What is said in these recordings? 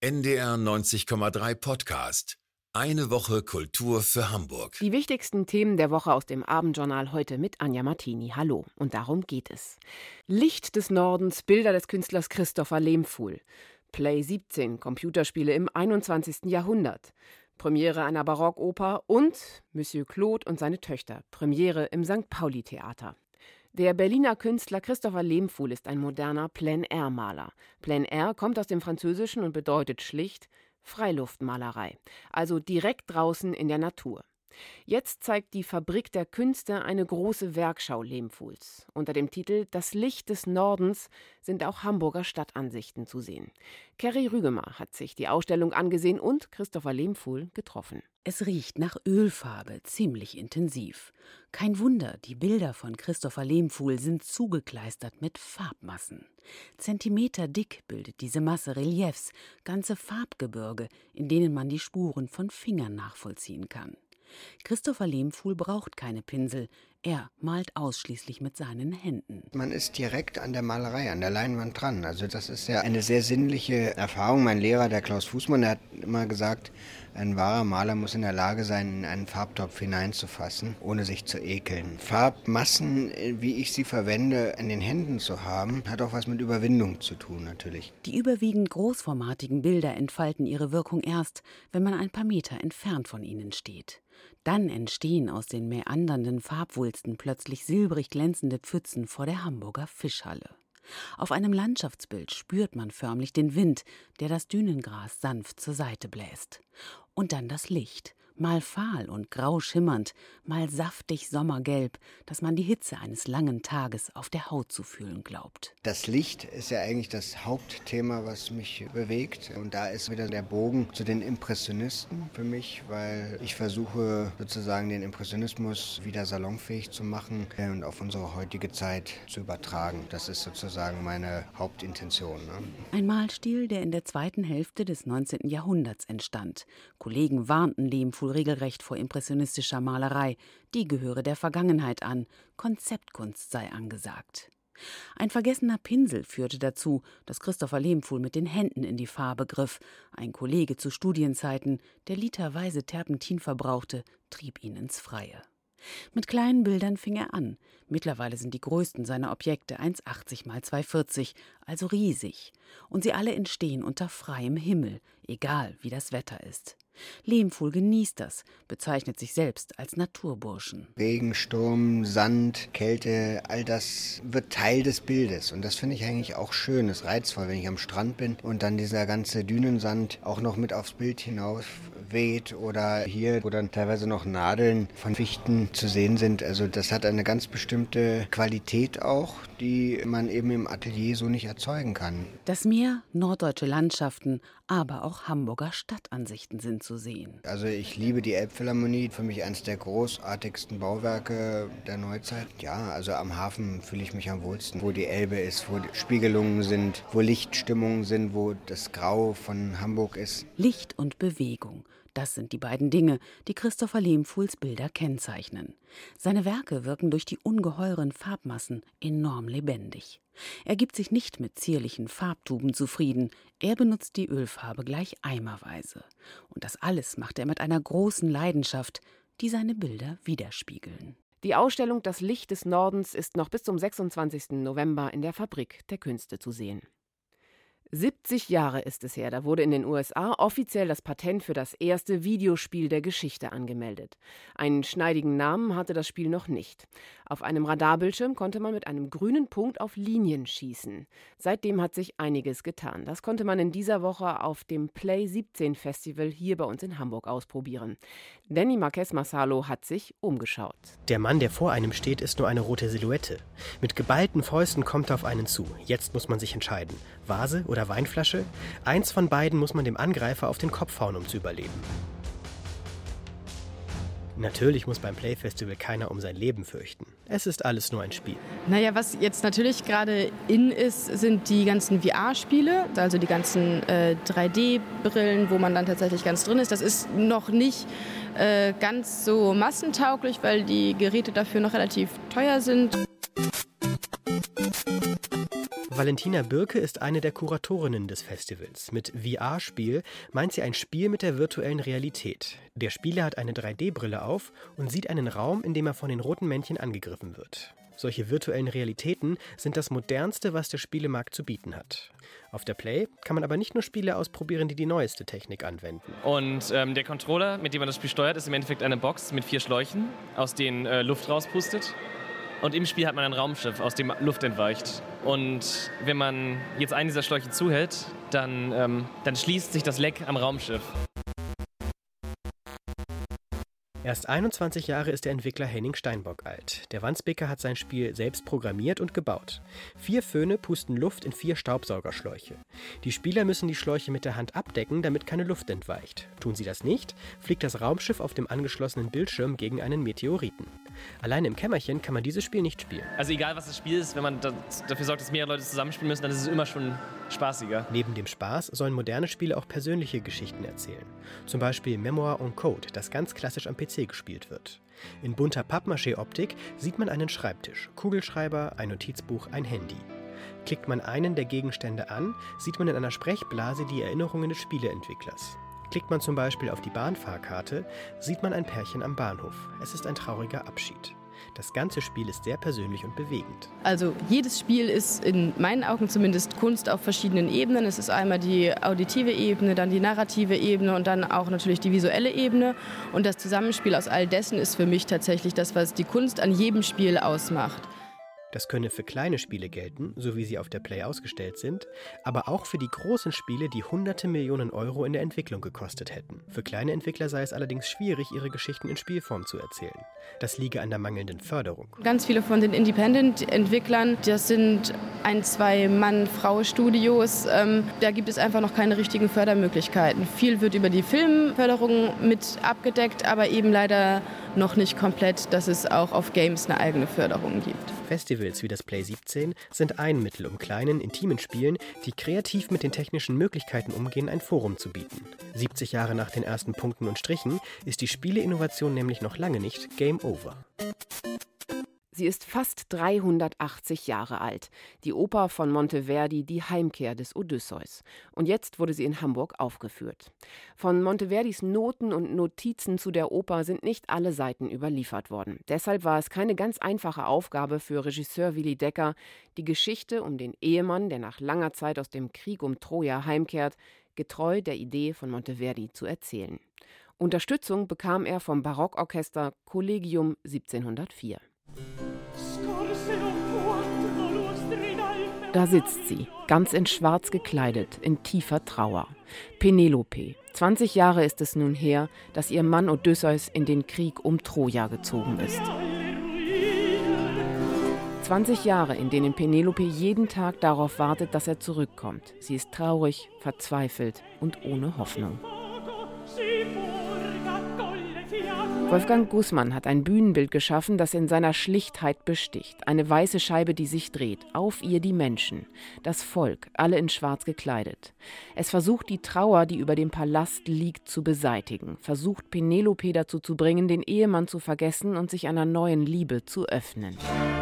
NDR 90,3 Podcast. Eine Woche Kultur für Hamburg. Die wichtigsten Themen der Woche aus dem Abendjournal heute mit Anja Martini. Hallo, und darum geht es. Licht des Nordens, Bilder des Künstlers Christopher Lehmkuhl. Play 17, Computerspiele im 21. Jahrhundert. Premiere einer Barockoper und Monsieur Claude und seine Töchter. Premiere im St. Pauli-Theater. Der Berliner Künstler Christopher Lehmkuhl ist ein moderner Plein-Air-Maler. Plein-Air kommt aus dem Französischen und bedeutet schlicht Freiluftmalerei, also direkt draußen in der Natur. Jetzt zeigt die Fabrik der Künste eine große Werkschau Lehmkuhls. Unter dem Titel »Das Licht des Nordens« sind auch Hamburger Stadtansichten zu sehen. Kerry Rügemar hat sich die Ausstellung angesehen und Christopher Lehmkuhl getroffen. Es riecht nach Ölfarbe, ziemlich intensiv. Kein Wunder, die Bilder von Christopher Lehmkuhl sind zugekleistert mit Farbmassen. Zentimeter dick bildet diese Masse Reliefs, ganze Farbgebirge, in denen man die Spuren von Fingern nachvollziehen kann. Christopher Lehmkuhl braucht keine Pinsel, er malt ausschließlich mit seinen Händen. Man ist direkt an der Malerei, an der Leinwand dran. Also das ist ja eine sehr sinnliche Erfahrung. Mein Lehrer, der Klaus Fußmann, der hat immer gesagt, ein wahrer Maler muss in der Lage sein, in einen Farbtopf hineinzufassen, ohne sich zu ekeln. Farbmassen, wie ich sie verwende, in den Händen zu haben, hat auch was mit Überwindung zu tun natürlich. Die überwiegend großformatigen Bilder entfalten ihre Wirkung erst, wenn man ein paar Meter entfernt von ihnen steht. Dann entstehen aus den mäandernden Farbwulsten plötzlich silbrig glänzende Pfützen vor der Hamburger Fischhalle. Auf einem Landschaftsbild spürt man förmlich den Wind, der das Dünengras sanft zur Seite bläst. Und dann das Licht, mal fahl und grau schimmernd, mal saftig sommergelb, dass man die Hitze eines langen Tages auf der Haut zu fühlen glaubt. Das Licht ist ja eigentlich das Hauptthema, was mich bewegt. Und da ist wieder der Bogen zu den Impressionisten für mich, weil ich versuche sozusagen den Impressionismus wieder salonfähig zu machen und auf unsere heutige Zeit zu übertragen. Das ist sozusagen meine Hauptintention. Ein Malstil, der in der zweiten Hälfte des 19. Jahrhunderts entstand. Kollegen warnten Lehmkuhl regelrecht vor impressionistischer Malerei, die gehöre der Vergangenheit an, Konzeptkunst sei angesagt. Ein vergessener Pinsel führte dazu, dass Christopher Lehmkuhl mit den Händen in die Farbe griff. Ein Kollege zu Studienzeiten, der literweise Terpentin verbrauchte, trieb ihn ins Freie. Mit kleinen Bildern fing er an. Mittlerweile sind die größten seiner Objekte 1,80 x 2,40, also riesig. Und sie alle entstehen unter freiem Himmel, egal wie das Wetter ist. Lehmkuhl genießt das, bezeichnet sich selbst als Naturburschen. Regen, Sturm, Sand, Kälte, all das wird Teil des Bildes. Und das finde ich eigentlich auch schön, ist reizvoll, wenn ich am Strand bin und dann dieser ganze Dünensand auch noch mit aufs Bild hinaus weht oder hier, wo dann teilweise noch Nadeln von Fichten zu sehen sind. Also das hat eine ganz bestimmte Qualität auch, die man eben im Atelier so nicht erzeugen kann. Das Meer, norddeutsche Landschaften, aber auch Hamburger Stadtansichten sind zu sehen. Also ich liebe die Elbphilharmonie, für mich eines der großartigsten Bauwerke der Neuzeit. Ja, also am Hafen fühle ich mich am wohlsten, wo die Elbe ist, wo Spiegelungen sind, wo Lichtstimmungen sind, wo das Grau von Hamburg ist. Licht und Bewegung. Das sind die beiden Dinge, die Christopher Lehmkuhls Bilder kennzeichnen. Seine Werke wirken durch die ungeheuren Farbmassen enorm lebendig. Er gibt sich nicht mit zierlichen Farbtuben zufrieden, er benutzt die Ölfarbe gleich eimerweise. Und das alles macht er mit einer großen Leidenschaft, die seine Bilder widerspiegeln. Die Ausstellung »Das Licht des Nordens« ist noch bis zum 26. November in der Fabrik der Künste zu sehen. 70 Jahre ist es her, da wurde in den USA offiziell das Patent für das erste Videospiel der Geschichte angemeldet. Einen schneidigen Namen hatte das Spiel noch nicht. Auf einem Radarbildschirm konnte man mit einem grünen Punkt auf Linien schießen. Seitdem hat sich einiges getan. Das konnte man in dieser Woche auf dem Play 17 Festival hier bei uns in Hamburg ausprobieren. Danny Marquez Massalo hat sich umgeschaut. Der Mann, der vor einem steht, ist nur eine rote Silhouette. Mit geballten Fäusten kommt er auf einen zu. Jetzt muss man sich entscheiden. Vase oder Weinflasche? Eins von beiden muss man dem Angreifer auf den Kopf hauen, um zu überleben. Natürlich muss beim Play-Festival keiner um sein Leben fürchten. Es ist alles nur ein Spiel. Naja, was jetzt natürlich gerade in ist, sind die ganzen VR-Spiele, also die ganzen 3D-Brillen, wo man dann tatsächlich ganz drin ist. Das ist noch nicht ganz so massentauglich, weil die Geräte dafür noch relativ teuer sind. Valentina Birke ist eine der Kuratorinnen des Festivals. Mit VR-Spiel meint sie ein Spiel mit der virtuellen Realität. Der Spieler hat eine 3D-Brille auf und sieht einen Raum, in dem er von den roten Männchen angegriffen wird. Solche virtuellen Realitäten sind das Modernste, was der Spielemarkt zu bieten hat. Auf der Play kann man aber nicht nur Spiele ausprobieren, die neueste Technik anwenden. Und der Controller, mit dem man das Spiel steuert, ist im Endeffekt eine Box mit 4 Schläuchen, aus denen Luft rauspustet. Und im Spiel hat man ein Raumschiff, aus dem Luft entweicht. Und wenn man jetzt einen dieser Schläuche zuhält, dann schließt sich das Leck am Raumschiff. Erst 21 Jahre ist der Entwickler Henning Steinbock alt. Der Wandsbeker hat sein Spiel selbst programmiert und gebaut. 4 Föhne pusten Luft in 4 Staubsaugerschläuche. Die Spieler müssen die Schläuche mit der Hand abdecken, damit keine Luft entweicht. Tun sie das nicht, fliegt das Raumschiff auf dem angeschlossenen Bildschirm gegen einen Meteoriten. Alleine im Kämmerchen kann man dieses Spiel nicht spielen. Also egal, was das Spiel ist, wenn man dafür sorgt, dass mehrere Leute zusammenspielen müssen, dann ist es immer schon spaßiger. Neben dem Spaß sollen moderne Spiele auch persönliche Geschichten erzählen. Zum Beispiel Memoir en Code, das ganz klassisch am PC gespielt wird. In bunter Pappmaché-Optik sieht man einen Schreibtisch, Kugelschreiber, ein Notizbuch, ein Handy. Klickt man einen der Gegenstände an, sieht man in einer Sprechblase die Erinnerungen des Spieleentwicklers. Klickt man zum Beispiel auf die Bahnfahrkarte, sieht man ein Pärchen am Bahnhof. Es ist ein trauriger Abschied. Das ganze Spiel ist sehr persönlich und bewegend. Also jedes Spiel ist in meinen Augen zumindest Kunst auf verschiedenen Ebenen. Es ist einmal die auditive Ebene, dann die narrative Ebene und dann auch natürlich die visuelle Ebene. Und das Zusammenspiel aus all dessen ist für mich tatsächlich das, was die Kunst an jedem Spiel ausmacht. Das könne für kleine Spiele gelten, so wie sie auf der Play ausgestellt sind, aber auch für die großen Spiele, die hunderte Millionen Euro in der Entwicklung gekostet hätten. Für kleine Entwickler sei es allerdings schwierig, ihre Geschichten in Spielform zu erzählen. Das liege an der mangelnden Förderung. Ganz viele von den Independent-Entwicklern, das sind 1-2 Mann-Frau-Studios, da gibt es einfach noch keine richtigen Fördermöglichkeiten. Viel wird über die Filmförderung mit abgedeckt, aber eben leider noch nicht komplett, dass es auch auf Games eine eigene Förderung gibt. Festivals wie das Play 17 sind ein Mittel, um kleinen, intimen Spielen, die kreativ mit den technischen Möglichkeiten umgehen, ein Forum zu bieten. 70 Jahre nach den ersten Punkten und Strichen ist die Spieleinnovation nämlich noch lange nicht Game Over. Sie ist fast 380 Jahre alt. Die Oper von Monteverdi, die Heimkehr des Odysseus. Und jetzt wurde sie in Hamburg aufgeführt. Von Monteverdis Noten und Notizen zu der Oper sind nicht alle Seiten überliefert worden. Deshalb war es keine ganz einfache Aufgabe für Regisseur Willi Decker, die Geschichte um den Ehemann, der nach langer Zeit aus dem Krieg um Troja heimkehrt, getreu der Idee von Monteverdi zu erzählen. Unterstützung bekam er vom Barockorchester Collegium 1704. Da sitzt sie, ganz in Schwarz gekleidet, in tiefer Trauer. Penelope. 20 Jahre ist es nun her, dass ihr Mann Odysseus in den Krieg um Troja gezogen ist. 20 Jahre, in denen Penelope jeden Tag darauf wartet, dass er zurückkommt. Sie ist traurig, verzweifelt und ohne Hoffnung. Wolfgang Gußmann hat ein Bühnenbild geschaffen, das in seiner Schlichtheit besticht. Eine weiße Scheibe, die sich dreht. Auf ihr die Menschen. Das Volk, alle in Schwarz gekleidet. Es versucht, die Trauer, die über dem Palast liegt, zu beseitigen. Versucht, Penelope dazu zu bringen, den Ehemann zu vergessen und sich einer neuen Liebe zu öffnen.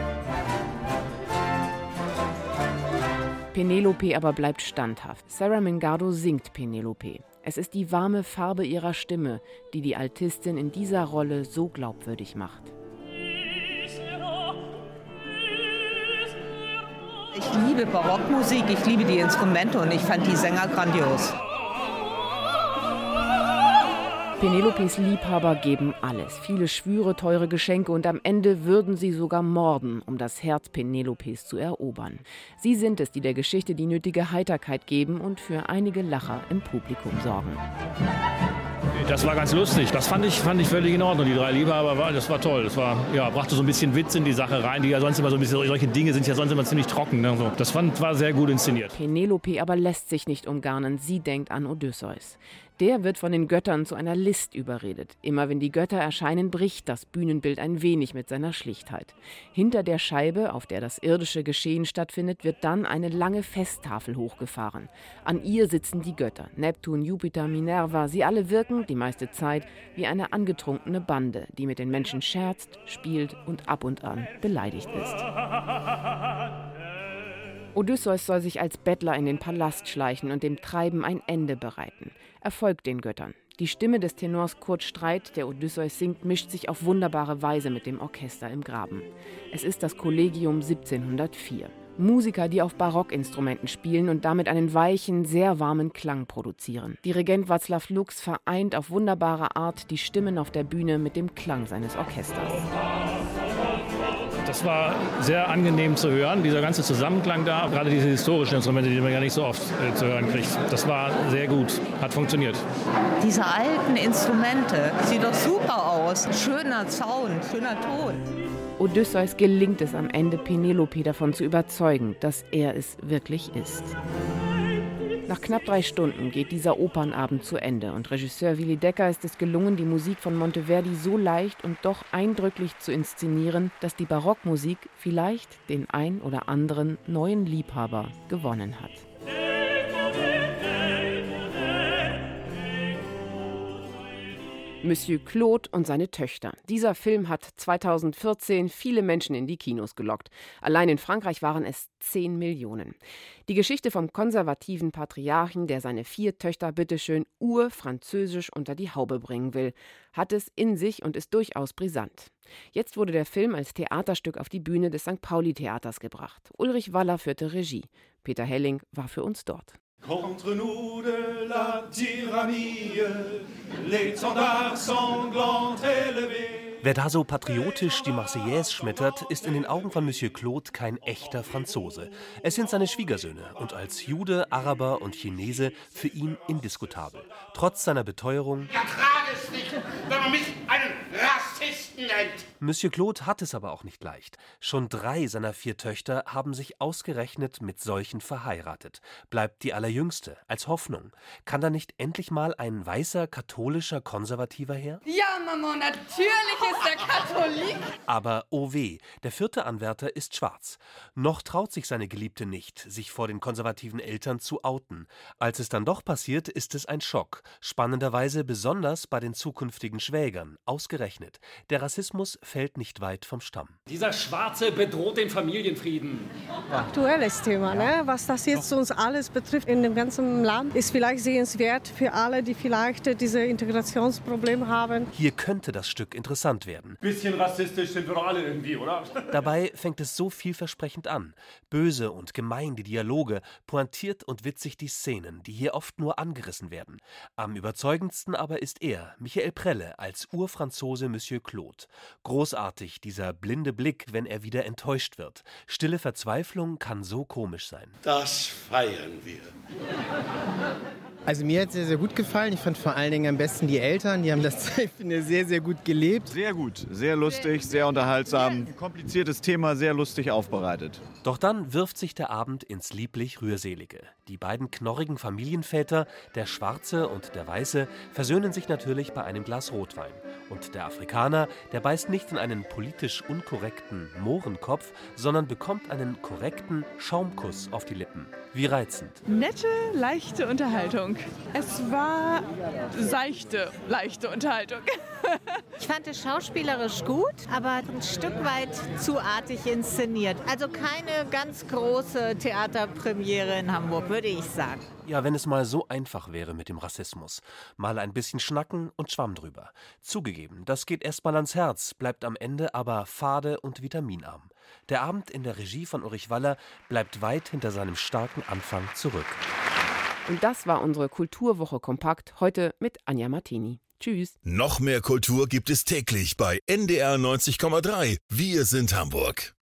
Penelope aber bleibt standhaft. Sarah Mingardo singt Penelope. Es ist die warme Farbe ihrer Stimme, die die Altistin in dieser Rolle so glaubwürdig macht. Ich liebe Barockmusik, ich liebe die Instrumente und ich fand die Sänger grandios. Penelopes Liebhaber geben alles, viele Schwüre, teure Geschenke und am Ende würden sie sogar morden, um das Herz Penelopes zu erobern. Sie sind es, die der Geschichte die nötige Heiterkeit geben und für einige Lacher im Publikum sorgen. Das war ganz lustig. Das fand ich völlig in Ordnung. Die 3 Liebhaber, das war toll. Das war, brachte so ein bisschen Witz in die Sache rein, die ja sonst immer so ein bisschen, solche Dinge sind ja sonst immer ziemlich trocken. Ne? So. Das war sehr gut inszeniert. Penelope aber lässt sich nicht umgarnen. Sie denkt an Odysseus. Der wird von den Göttern zu einer List überredet. Immer wenn die Götter erscheinen, bricht das Bühnenbild ein wenig mit seiner Schlichtheit. Hinter der Scheibe, auf der das irdische Geschehen stattfindet, wird dann eine lange Festtafel hochgefahren. An ihr sitzen die Götter, Neptun, Jupiter, Minerva. Sie alle wirken, die meiste Zeit, wie eine angetrunkene Bande, die mit den Menschen scherzt, spielt und ab und an beleidigt ist. Odysseus soll sich als Bettler in den Palast schleichen und dem Treiben ein Ende bereiten. Er folgt den Göttern. Die Stimme des Tenors Kurt Streit, der Odysseus singt, mischt sich auf wunderbare Weise mit dem Orchester im Graben. Es ist das Kollegium 1704. Musiker, die auf Barockinstrumenten spielen und damit einen weichen, sehr warmen Klang produzieren. Dirigent Václav Lux vereint auf wunderbare Art die Stimmen auf der Bühne mit dem Klang seines Orchesters. Das war sehr angenehm zu hören, dieser ganze Zusammenklang da, gerade diese historischen Instrumente, die man ja nicht so oft zu hören kriegt. Das war sehr gut, hat funktioniert. Diese alten Instrumente, sieht doch super aus. Schöner Sound, schöner Ton. Odysseus gelingt es am Ende, Penelope davon zu überzeugen, dass er es wirklich ist. Nach knapp 3 Stunden geht dieser Opernabend zu Ende und Regisseur Willy Decker ist es gelungen, die Musik von Monteverdi so leicht und doch eindrücklich zu inszenieren, dass die Barockmusik vielleicht den ein oder anderen neuen Liebhaber gewonnen hat. Monsieur Claude und seine Töchter. Dieser Film hat 2014 viele Menschen in die Kinos gelockt. Allein in Frankreich waren es 10 Millionen. Die Geschichte vom konservativen Patriarchen, der seine 4 Töchter bitteschön urfranzösisch unter die Haube bringen will, hat es in sich und ist durchaus brisant. Jetzt wurde der Film als Theaterstück auf die Bühne des St. Pauli-Theaters gebracht. Ulrich Waller führte Regie. Peter Helling war für uns dort. Contre nous de la tyrannie, l'étendard sanglant élevé. Wer da so patriotisch die Marseillaise schmettert, ist in den Augen von Monsieur Claude kein echter Franzose. Es sind seine Schwiegersöhne und als Jude, Araber und Chinese für ihn indiskutabel. Trotz seiner Beteuerung: Ich ertrage es nicht, wenn man mich einen Rassisten nennt. Monsieur Claude hat es aber auch nicht leicht. Schon 3 seiner 4 Töchter haben sich ausgerechnet mit solchen verheiratet. Bleibt die allerjüngste als Hoffnung. Kann da nicht endlich mal ein weißer, katholischer Konservativer her? Ja, Mama, natürlich ist er Katholik. Aber oh weh, der 4. Anwärter ist schwarz. Noch traut sich seine Geliebte nicht, sich vor den konservativen Eltern zu outen. Als es dann doch passiert, ist es ein Schock. Spannenderweise besonders bei den zukünftigen Schwägern. Ausgerechnet. Der Rassismus fällt nicht weit vom Stamm. Dieser Schwarze bedroht den Familienfrieden. Aktuelles Thema, ne? Was das jetzt uns alles betrifft in dem ganzen Land, ist vielleicht sehenswert für alle, die vielleicht diese Integrationsprobleme haben. Hier könnte das Stück interessant werden. Bisschen rassistisch sind wir doch alle irgendwie, oder? Dabei fängt es so vielversprechend an. Böse und gemein die Dialoge, pointiert und witzig die Szenen, die hier oft nur angerissen werden. Am überzeugendsten aber ist er, Michael Prelle, als Urfranzose Monsieur Claude. Großartig dieser blinde Blick, wenn er wieder enttäuscht wird. Stille Verzweiflung kann so komisch sein. Das feiern wir. Also mir hat es sehr, sehr gut gefallen. Ich fand vor allen Dingen am besten die Eltern. Die haben das, ich finde, sehr, sehr gut gelebt. Sehr gut, sehr lustig, sehr unterhaltsam. Ein kompliziertes Thema, sehr lustig aufbereitet. Doch dann wirft sich der Abend ins lieblich Rührselige. Die beiden knorrigen Familienväter, der Schwarze und der Weiße, versöhnen sich natürlich bei einem Glas Rotwein. Und der Afrikaner, der beißt nicht in einen politisch unkorrekten Mohrenkopf, sondern bekommt einen korrekten Schaumkuss auf die Lippen. Wie reizend. Nette, leichte Unterhaltung. Es war seichte, leichte Unterhaltung. Ich fand es schauspielerisch gut, aber ein Stück weit zu artig inszeniert. Also keine ganz große Theaterpremiere in Hamburg, würde ich sagen. Ja, wenn es mal so einfach wäre mit dem Rassismus. Mal ein bisschen schnacken und Schwamm drüber. Zugegeben, das geht erst mal ans Herz, bleibt am Ende aber fade und vitaminarm. Der Abend in der Regie von Ulrich Waller bleibt weit hinter seinem starken Anfang zurück. Und das war unsere Kulturwoche kompakt, heute mit Anja Martini. Tschüss. Noch mehr Kultur gibt es täglich bei NDR 90,3. Wir sind Hamburg.